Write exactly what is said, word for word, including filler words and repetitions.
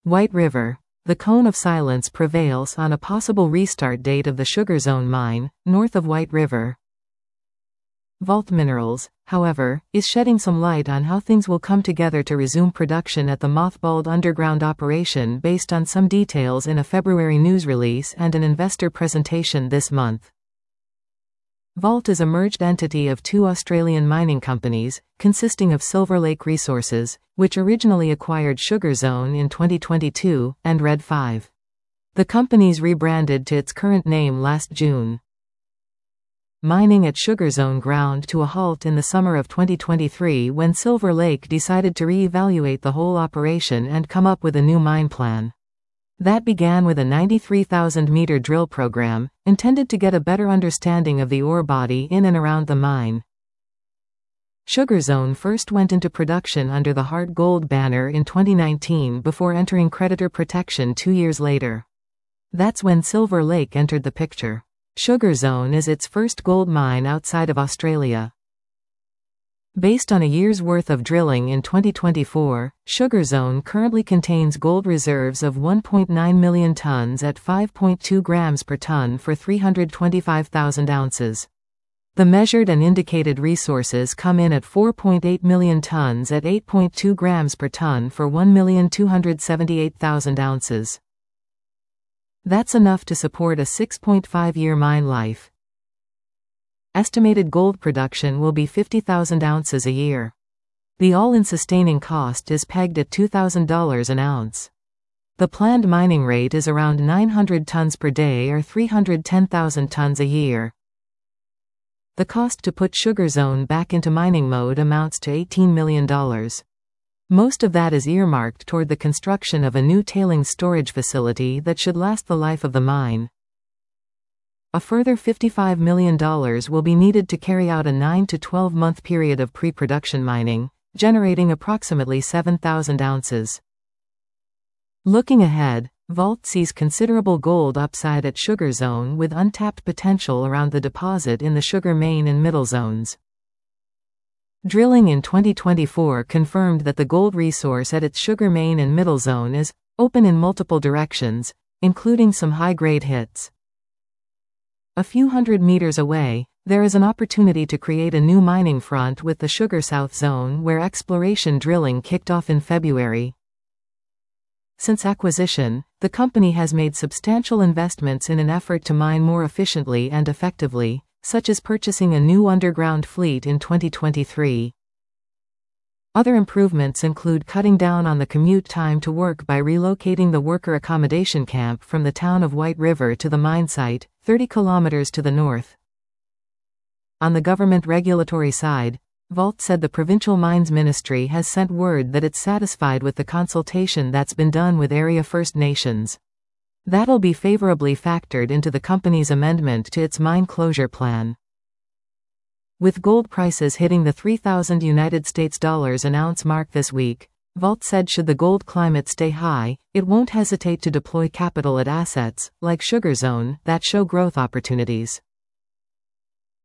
White River. The cone of silence prevails on a possible restart date of the Sugar Zone mine, north of White River. Vault Minerals, however, is shedding some light on how things will come together to resume production at the mothballed underground operation based on some details in a February news release and an investor presentation this month. Vault is a merged entity of two Australian mining companies, consisting of Silver Lake Resources, which originally acquired Sugar Zone in twenty twenty-two, and Red five. The companies rebranded to its current name last June. Mining at Sugar Zone ground to a halt in the summer of twenty twenty-three when Silver Lake decided to re-evaluate the whole operation and come up with a new mine plan. That began with a ninety-three thousand meter drill program, intended to get a better understanding of the ore body in and around the mine. Sugar Zone first went into production under the Hard Gold banner in twenty nineteen before entering creditor protection two years later. That's when Silver Lake entered the picture. Sugar Zone is its first gold mine outside of Australia. Based on a year's worth of drilling in twenty twenty-four, Sugar Zone currently contains gold reserves of one point nine million tons at five point two grams per ton for three hundred twenty-five thousand ounces. The measured and indicated resources come in at four point eight million tons at eight point two grams per ton for one million two hundred seventy-eight thousand ounces. That's enough to support a six point five year mine life. Estimated gold production will be fifty thousand ounces a year. The all-in sustaining cost is pegged at two thousand dollars an ounce. The planned mining rate is around nine hundred tons per day or three hundred ten thousand tons a year. The cost to put Sugar Zone back into mining mode amounts to eighteen million dollars. Most of that is earmarked toward the construction of a new tailings storage facility that should last the life of the mine. A further fifty-five million dollars will be needed to carry out a nine to twelve month period of pre-production mining, generating approximately seven thousand ounces. Looking ahead, Vault sees considerable gold upside at Sugar Zone with untapped potential around the deposit in the Sugar Main and Middle zones. Drilling in twenty twenty-four confirmed that the gold resource at its Sugar Main and Middle zone is open in multiple directions, including some high-grade hits. A few hundred meters away, there is an opportunity to create a new mining front with the Sugar South zone where exploration drilling kicked off in February. Since acquisition, the company has made substantial investments in an effort to mine more efficiently and effectively, such as purchasing a new underground fleet in twenty twenty-three. Other improvements include cutting down on the commute time to work by relocating the worker accommodation camp from the town of White River to the mine site, thirty kilometers to the north. On the government regulatory side, Vault said the Provincial Mines Ministry has sent word that it's satisfied with the consultation that's been done with area First Nations. That'll be favorably factored into the company's amendment to its mine closure plan. With gold prices hitting the three thousand United States dollars an ounce mark this week, Vault said should the gold climate stay high, it won't hesitate to deploy capital at assets, like Sugar Zone, that show growth opportunities.